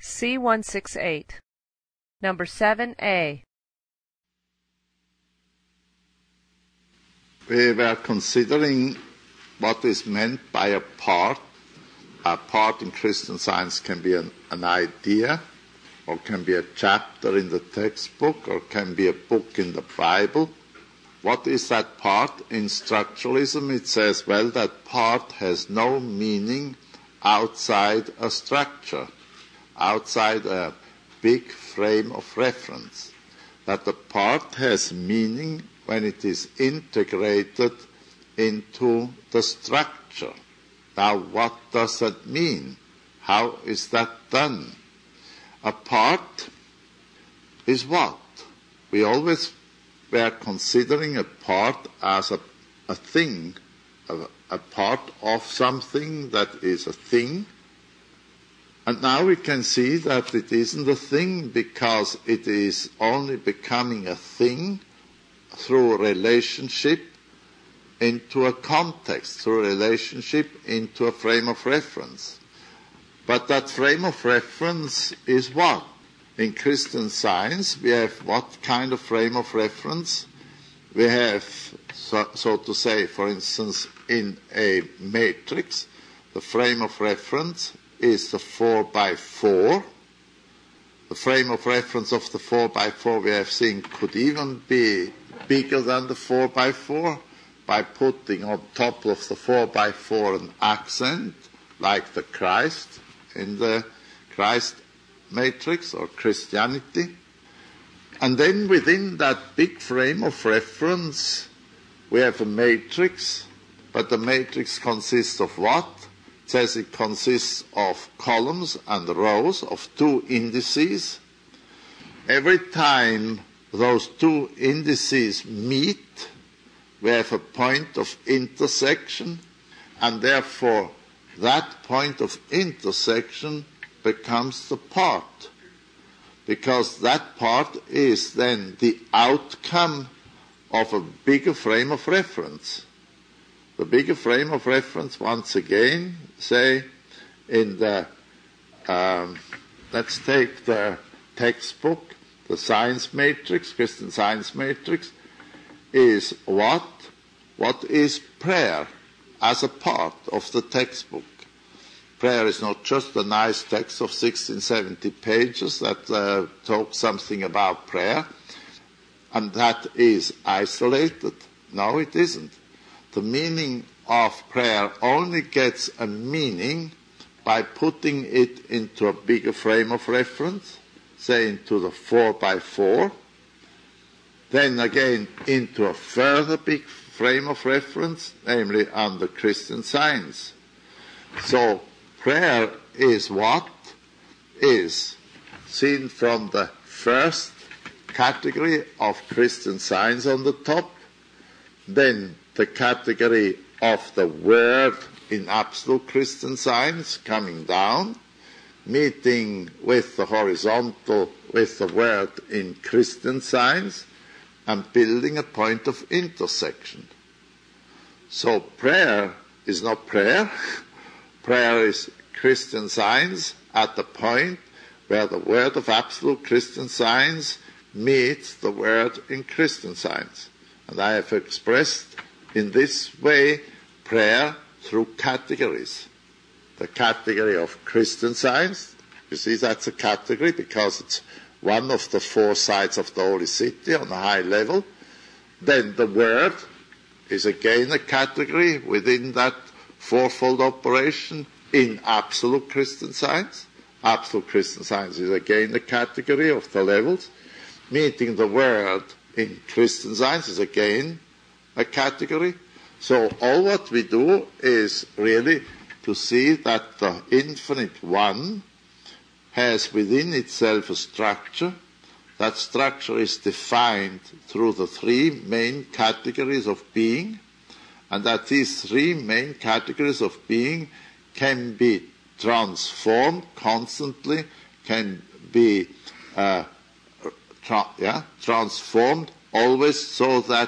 C168. Number 7A. We were considering what is meant by a part. A part in Christian Science can be an idea, or can be a chapter in the textbook, or can be a book in the Bible. What is that part? In structuralism it says, well, that part has no meaning outside a structure, outside a big frame of reference. That the part has meaning when it is integrated into the structure. Now, what does that mean? How is that done? A part is what? We always were considering a part as a thing, a part of something that is a thing. And now we can see that it isn't a thing, because it is only becoming a thing through relationship into a context, through relationship into a frame of reference. But that frame of reference is what? In Christian Science, we have what kind of frame of reference? We have, so to say, for instance, in a matrix, the frame of reference is the 4x4. The frame of reference of the 4x4 we have seen could even be bigger than the 4x4 by putting on top of the 4x4 an accent like the Christ in the Christ matrix or Christianity. And then within that big frame of reference we have a matrix, but the matrix consists of what? It says it consists of columns and rows of two indices. Every time those two indices meet, we have a point of intersection, and therefore that point of intersection becomes the part, because that part is then the outcome of a bigger frame of reference. The bigger frame of reference, once again, say in the, let's take the textbook, the science matrix, Christian Science matrix, is what? What is prayer as a part of the textbook? Prayer is not just a nice text of 16, 70 pages that talks something about prayer, and that is isolated. No, it isn't. The meaning of prayer only gets a meaning by putting it into a bigger frame of reference, say into the 4x4, then again into a further big frame of reference, namely under Christian Science. So prayer is what? Is seen from the first category of Christian Science on the top, then the category of the Word in absolute Christian Science coming down, meeting with the horizontal with the Word in Christian Science, and building a point of intersection. So prayer is not prayer. Prayer is Christian Science at the point where the Word of absolute Christian Science meets the Word in Christian Science. And I have expressed in this way prayer through categories. The category of Christian Science, you see that's a category because it's one of the four sides of the Holy City on a high level. Then the Word is again a category within that fourfold operation in absolute Christian Science. Absolute Christian Science is again a category of the levels. Meeting the Word in Christian Science is again a category. So all what we do is really to see that the infinite one has within itself a structure. That structure is defined through the three main categories of being, and that these three main categories of being can be transformed constantly, can be transformed always, so that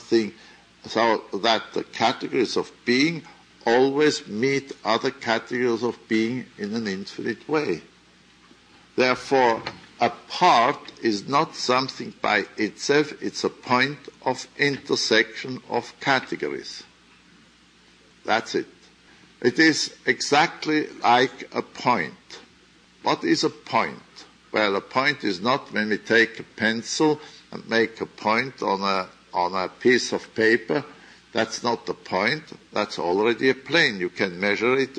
the categories of being always meet other categories of being in an infinite way. Therefore, a part is not something by itself, it's a point of intersection of categories. That's it. It is exactly like a point. What is a point? Well, a point is not when we take a pencil and make a point on a piece of paper. That's not the point. That's already a plane. You can measure it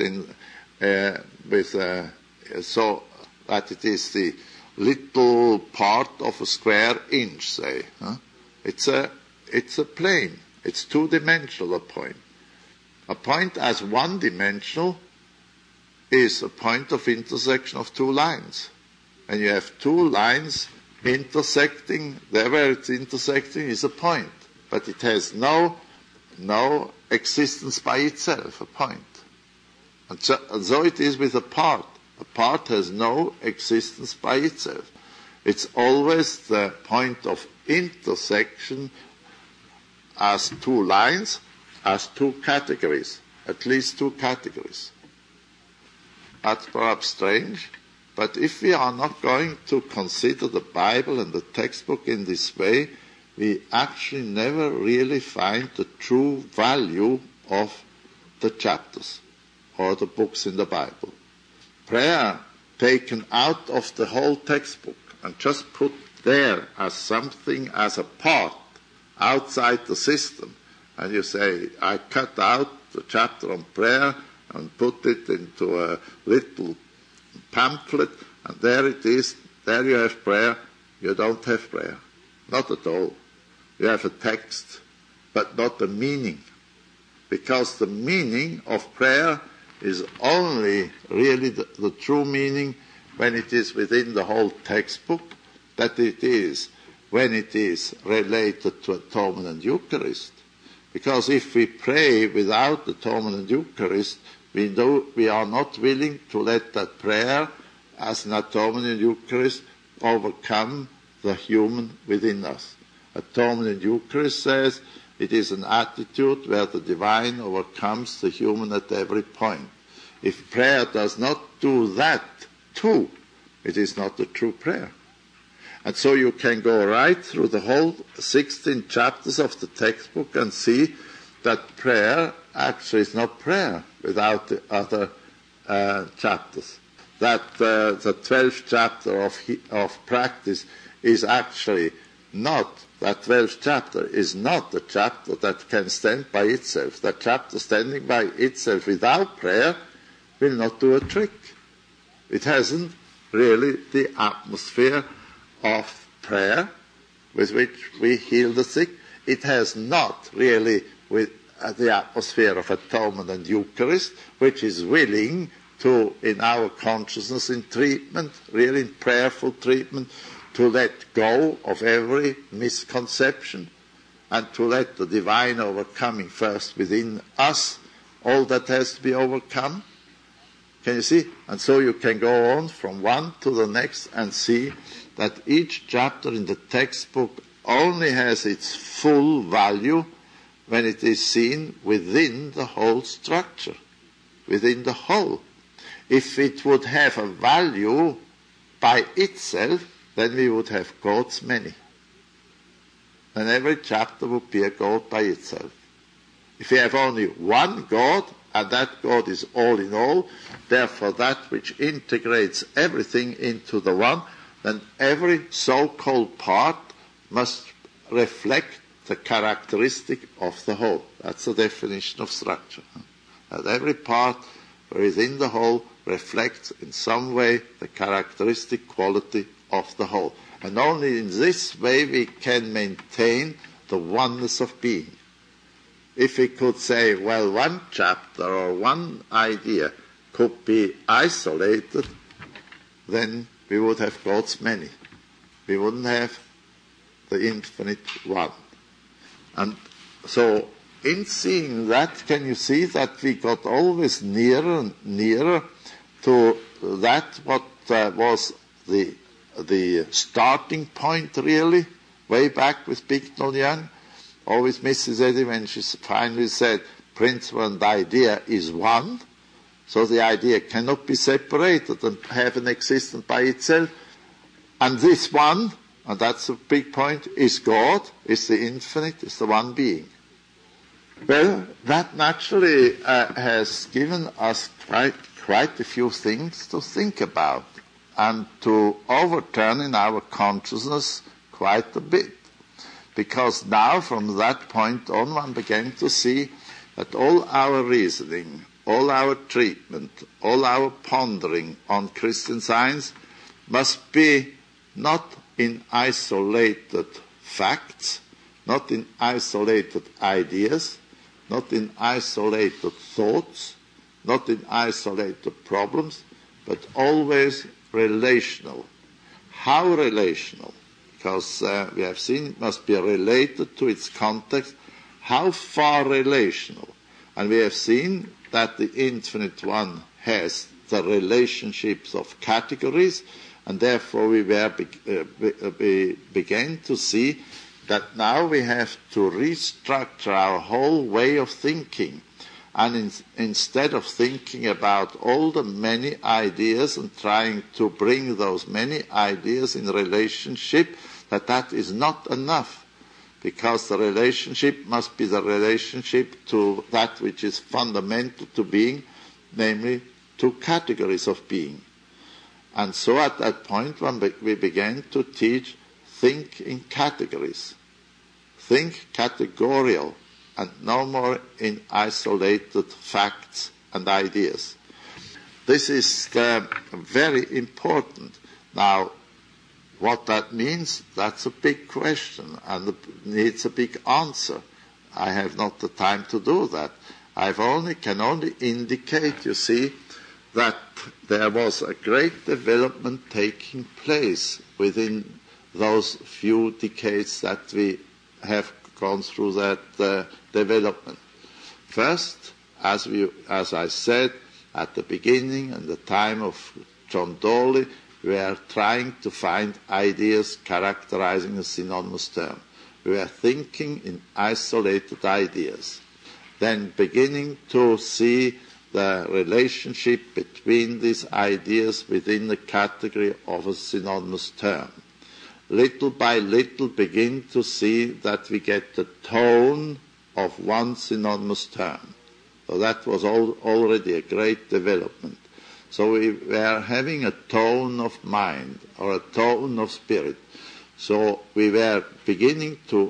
so that it is the little part of a square inch, say. It's a plane. It's two-dimensional, a point. A point as one-dimensional is a point of intersection of two lines. And you have two lines intersecting. There where it's intersecting is a point. But it has no existence by itself, a point. And so it is with a part. A part has no existence by itself. It's always the point of intersection as two lines, as two categories, at least two categories. That's perhaps strange, but if we are not going to consider the Bible and the textbook in this way, we actually never really find the true value of the chapters or the books in the Bible. Prayer taken out of the whole textbook and just put there as something, as a part outside the system, and you say, I cut out the chapter on prayer and put it into a little pamphlet, and there it is, there you have prayer. You don't have prayer. Not at all. You have a text, but not the meaning. Because the meaning of prayer is only really the true meaning when it is within the whole textbook, that it is when it is related to atonement and Eucharist. Because if we pray without atonement and Eucharist, we are not willing to let that prayer as an atonement and Eucharist overcome the human within us. Atonement and Eucharist says it is an attitude where the divine overcomes the human at every point. If prayer does not do that too, it is not a true prayer. And so you can go right through the whole 16 chapters of the textbook and see that prayer actually is not prayer without the other chapters. That the 12th chapter of practice is actually not, that 12th chapter is not a chapter that can stand by itself. That chapter standing by itself without prayer will not do a trick. It hasn't really the atmosphere of prayer with which we heal the sick. It has not really with the atmosphere of atonement and Eucharist, which is willing to, in our consciousness in treatment, really in prayerful treatment, to let go of every misconception and to let the divine overcoming first within us all that has to be overcome. Can you see? And so you can go on from one to the next and see that each chapter in the textbook only has its full value when it is seen within the whole structure, within the whole. If it would have a value by itself, then we would have gods many. Then every chapter would be a god by itself. If we have only one God, and that God is all in all, therefore that which integrates everything into the one, then every so-called part must reflect the characteristic of the whole. That's the definition of structure. That every part within the whole reflects in some way the characteristic quality of the whole. And only in this way we can maintain the oneness of being. If we could say, well, one chapter or one idea could be isolated, then we would have gods many. We wouldn't have the infinite one. And so in seeing that, can you see that we got always nearer and nearer to that what was the starting point really, way back with Bignell Young? Always Mrs. Eddy, when she finally said principle and idea is one, So the idea cannot be separated and have an existence by itself. And this one, and that's a big point, is God, is the infinite, is the one being. Well, that naturally has given us quite a few things to think about and to overturn in our consciousness quite a bit. Because now, from that point on, one began to see that all our reasoning, all our treatment, all our pondering on Christian Science must be not in isolated facts, not in isolated ideas, not in isolated thoughts, not in isolated problems, but always relational. How relational? Because we have seen it must be related to its context. How far relational? And we have seen that the Infinite One has the relationships of categories, and therefore we began to see that now we have to restructure our whole way of thinking. And instead of thinking about all the many ideas and trying to bring those many ideas in relationship, that is not enough. Because the relationship must be the relationship to that which is fundamental to being, namely two categories of being. And so at that point we began to teach think in categories. Think categorial, and no more in isolated facts and ideas. This is very important. Now, what that means, that's a big question and needs a big answer. I have not the time to do that. Can only indicate, you see, that there was a great development taking place within those few decades that we have gone through that development. First, as I said at the beginning, in the time of John Dawley, we are trying to find ideas characterizing a synonymous term. We are thinking in isolated ideas, then beginning to see the relationship between these ideas within the category of a synonymous term. Little by little begin to see that we get the tone of one synonymous term. So that was already a great development. So we were having a tone of mind or a tone of spirit. So we were beginning to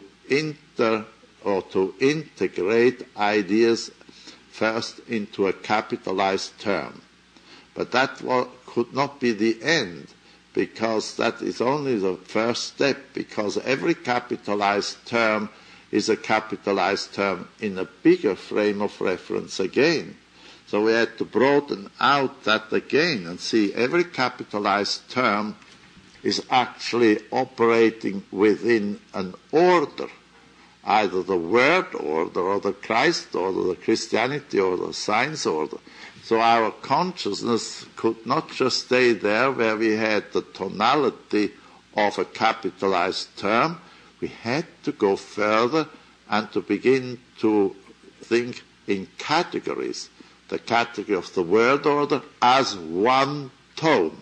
integrate ideas first into a capitalized term. But that could not be the end, because that is only the first step, because every capitalized term is a capitalized term in a bigger frame of reference again. So we had to broaden out that again and see every capitalized term is actually operating within an order, either the word order or the Christ order, the Christianity or the science order. So our consciousness could not just stay there where we had the tonality of a capitalized term. We had to go further and to begin to think in categories. The category of the word order as one tone,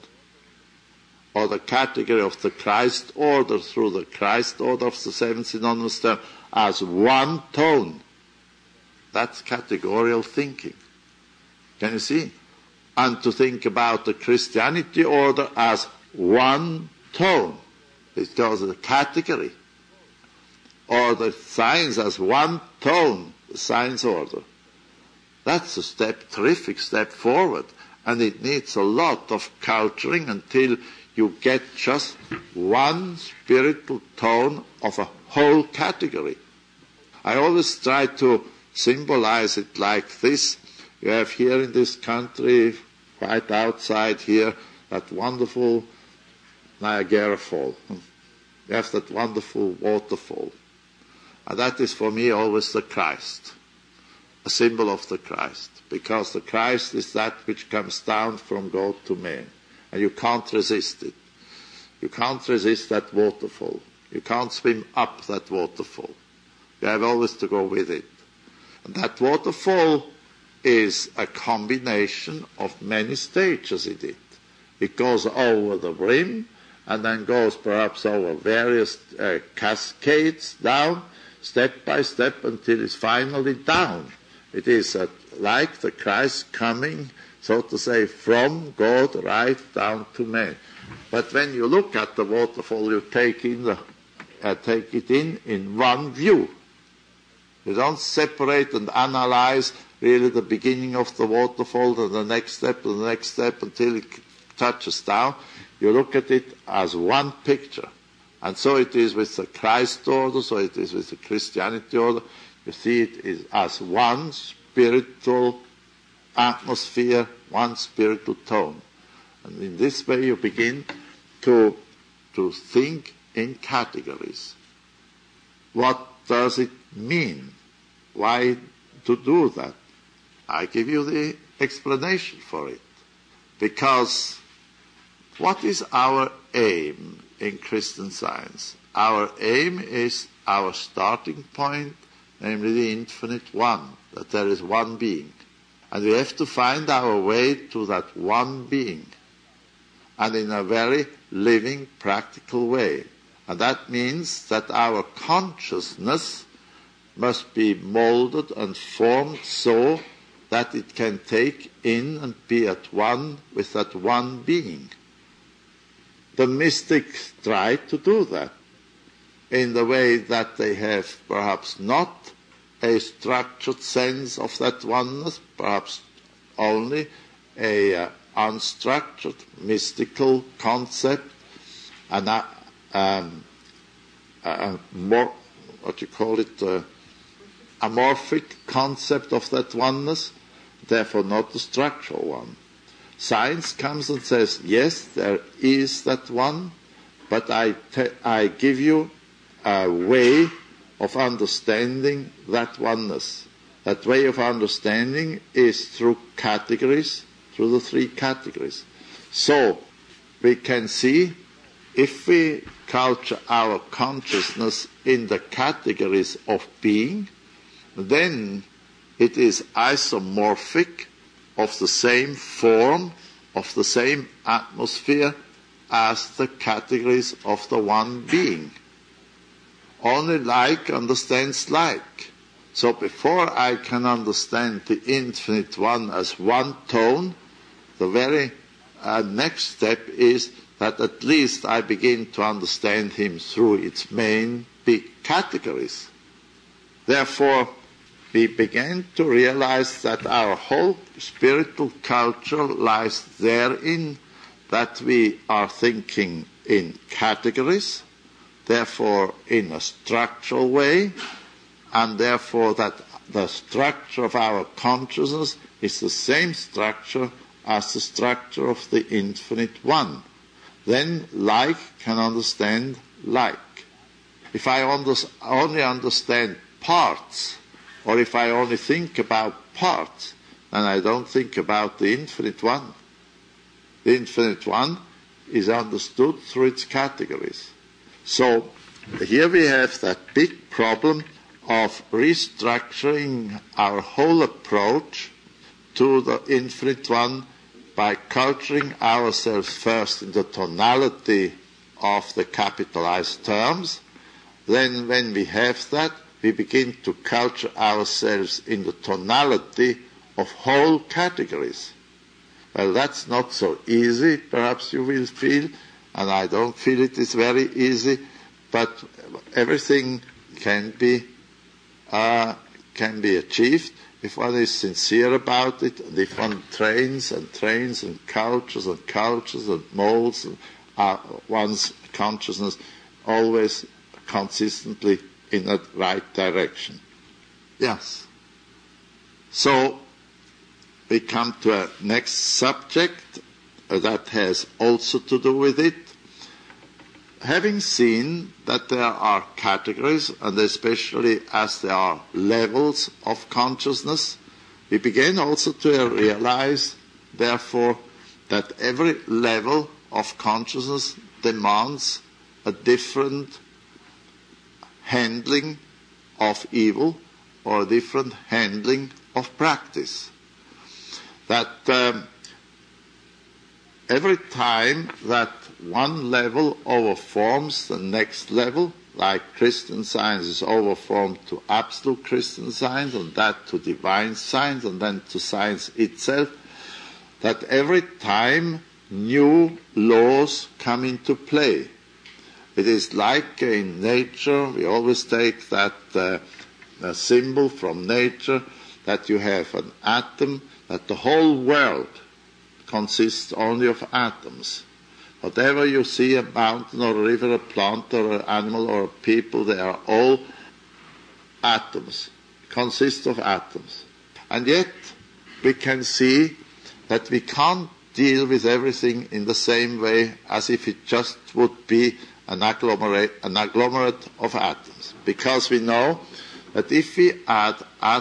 or the category of the Christ order through the Christ order of the seven synonymous terms as one tone. That's categorical thinking. Can you see? And to think about the Christianity order as one tone, because of the category. Or the science as one tone, the science order. That's a terrific step forward. And it needs a lot of culturing until you get just one spiritual tone of a whole category. I always try to symbolize it like this. You have here in this country, quite outside here, that wonderful Niagara Fall. You have that wonderful waterfall. And that is for me always the Christ, a symbol of the Christ, because the Christ is that which comes down from God to man, and you can't resist it. You can't resist that waterfall. You can't swim up that waterfall. You have always to go with it. And that waterfall is a combination of many stages in it. It goes over the brim and then goes perhaps over various cascades down, step by step, until it's finally down. It is like the Christ coming, so to say, from God right down to man. But when you look at the waterfall, you take it in one view. You don't separate and analyze really the beginning of the waterfall and the next step until it touches down. You look at it as one picture. And so it is with the Christ order, so it is with the Christianity order. You see it as one spiritual atmosphere, one spiritual tone. And in this way you begin to think in categories. What does it mean? Why to do that? I give you the explanation for it. Because what is our aim in Christian Science? Our aim is our starting point, namely the infinite one, that there is one being. And we have to find our way to that one being, and in a very living, practical way. And that means that our consciousness must be molded and formed so that it can take in and be at one with that one being. The mystics try to do that in the way that they have perhaps not a structured sense of that oneness, perhaps only a unstructured mystical concept, and more, amorphic concept of that oneness, therefore not a structural one. Science comes and says, yes, there is that one, but I give you a way of understanding that oneness. That way of understanding is through categories, through the three categories. So we can see, if we culture our consciousness in the categories of being, then it is isomorphic, of the same form, of the same atmosphere as the categories of the one being. Only like understands like. So before I can understand the infinite one as one tone, the very next step is that at least I begin to understand him through its main big categories. Therefore, we began to realize that our whole spiritual culture lies therein that we are thinking in categories, therefore in a structural way, and therefore that the structure of our consciousness is the same structure as the structure of the infinite one. Then like can understand like. If I only understand parts, or if I only think about parts, then I don't think about the infinite one. The infinite one is understood through its categories. So here we have that big problem of restructuring our whole approach to the infinite one by culturing ourselves first in the tonality of the capitalized terms. Then when we have that, we begin to culture ourselves in the tonality of whole categories. Well, that's not so easy, perhaps you will feel, and I don't feel it is very easy, but everything can be achieved if one is sincere about it, and if one trains and cultures and molds one's consciousness always consistently in the right direction. Yes. So we come to a next subject that has also to do with it. Having seen that there are categories, and especially as there are levels of consciousness, we begin also to realize, therefore, that every level of consciousness demands a different handling of evil or a different handling of practice. that every time that one level overforms the next level, like Christian Science is overformed to absolute Christian Science, and that to divine science, and then to science itself, that every time new laws come into play. It is like in nature, we always take that symbol from nature, that you have an atom, that the whole world consists only of atoms. Whatever you see, a mountain or a river, a plant or an animal or a people, they are all atoms, consist of atoms. And yet we can see that we can't deal with everything in the same way as if it just would be an agglomerate of atoms. Because we know that if we add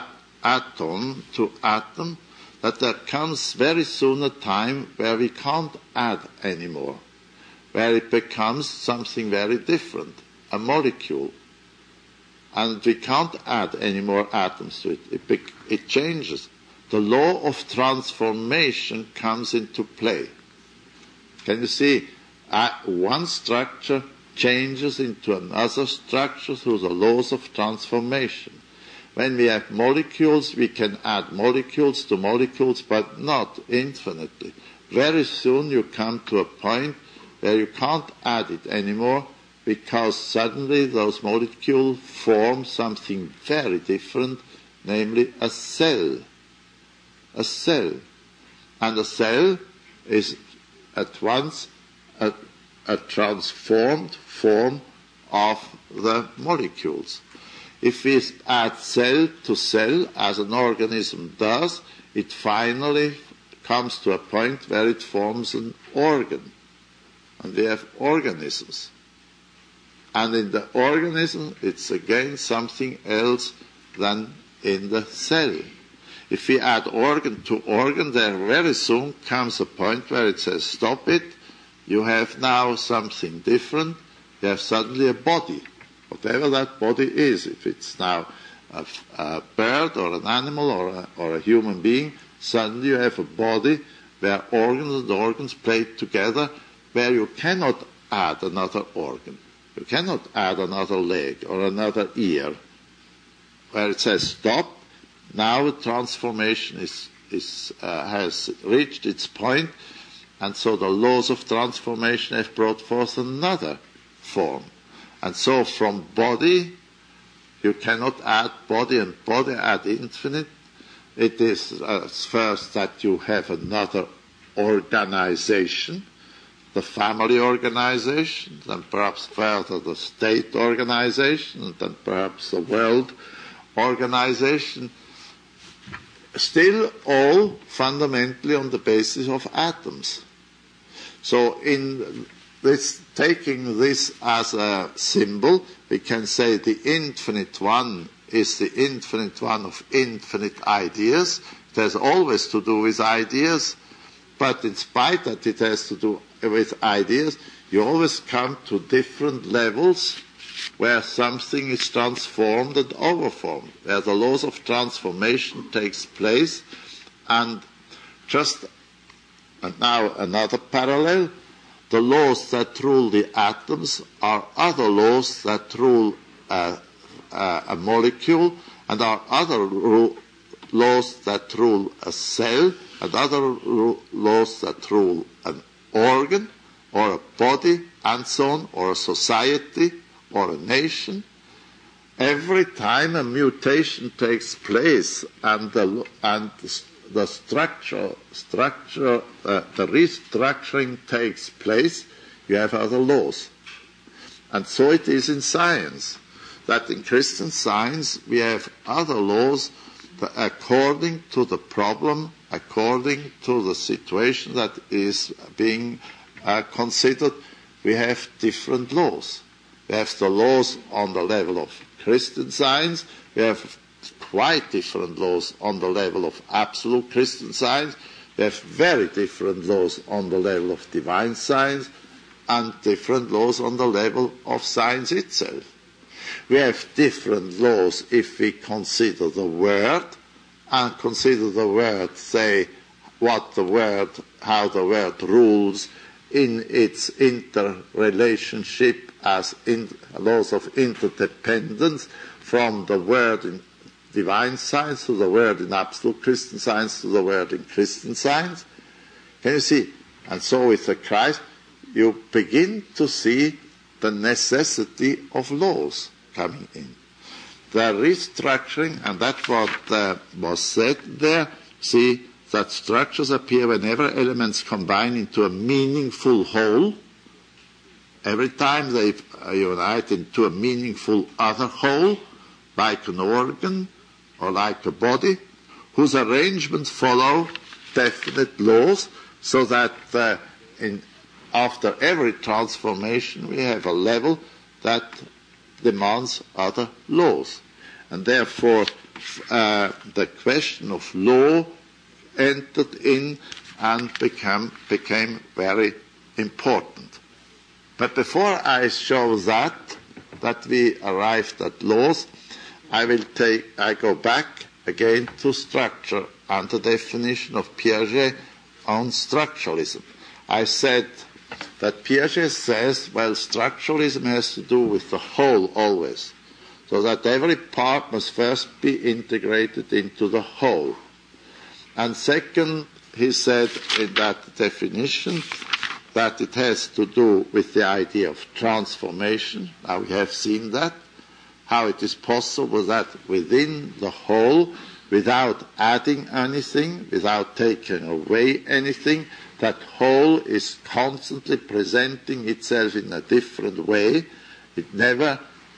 atom to atom, that there comes very soon a time where we can't add anymore, where it becomes something very different, a molecule. And we can't add any more atoms to it. It changes. The law of transformation comes into play. Can you see? One structure changes into another structure through the laws of transformation. When we have molecules, we can add molecules to molecules, but not infinitely. Very soon you come to a point where you can't add it anymore, because suddenly those molecules form something very different, namely a cell. A cell. And a cell is at once a transformed form of the molecules. If we add cell to cell, as an organism does, it finally comes to a point where it forms an organ. And we have organisms. And in the organism, it's again something else than in the cell. If we add organ to organ, there very soon comes a point where it says, stop it, you have now something different, you have suddenly a body. Whatever that body is, if it's now a bird or an animal or a human being, suddenly you have a body where organs and organs play together, where you cannot add another organ. You cannot add another leg or another ear. Where it says stop, now the transformation has reached its point, and so the laws of transformation have brought forth another form. And so from body, you cannot add body and body add infinite. It is first that you have another organization, the family organization, then perhaps further the state organization, and then perhaps the world organization, still all fundamentally on the basis of atoms. So in this, taking this as a symbol, we can say the infinite one is the infinite one of infinite ideas. It has always to do with ideas, but in spite that it has to do with ideas, you always come to different levels where something is transformed and overformed, where the laws of transformation takes place. And now another parallel, the laws that rule the atoms are other laws that rule a molecule, and are other laws that rule a cell, and other laws that rule an organ, or a body, and so on, or a society, or a nation. Every time a mutation takes place and the restructuring takes place, you have other laws. And so it is in science, that in Christian Science we have other laws according to the problem, according to the situation that is being considered. We have different laws. We have the laws on the level of Christian Science. We have quite different laws on the level of absolute Christian Science. We have very different laws on the level of divine science, and different laws on the level of science itself. We have different laws if we consider the Word, and consider the Word, say, how the word rules in its interrelationship as laws of interdependence from the word in divine science to the word in absolute Christian science to the word in Christian science. Can you see? And so with the Christ, you begin to see the necessity of laws coming in. The restructuring, and that's what was said there, see that structures appear whenever elements combine into a meaningful whole. Every time they unite into a meaningful other whole, like an organ or like a body, whose arrangements follow definite laws, so that after every transformation we have a level that demands other laws. And therefore the question of law entered in and became very important. But before I show that we arrived at laws, I go back again to structure and the definition of Piaget on structuralism. I said that Piaget says, well, structuralism has to do with the whole always, so that every part must first be integrated into the whole. And second, he said in that definition that it has to do with the idea of transformation. Now we have seen that, how it is possible that within the whole, without adding anything, without taking away anything, that whole is constantly presenting itself in a different way. It never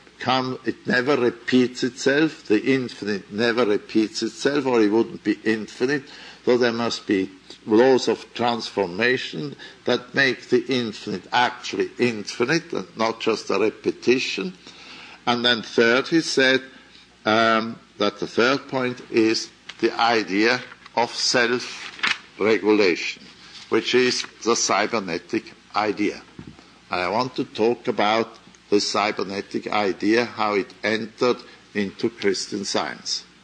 repeats itself. The infinite never repeats itself, or it wouldn't be infinite. So there must be laws of transformation that make the infinite actually infinite and not just a repetition. And then third, he said that the third point is the idea of self-regulation, which is the cybernetic idea. And I want to talk about the cybernetic idea, how it entered into Christian Science.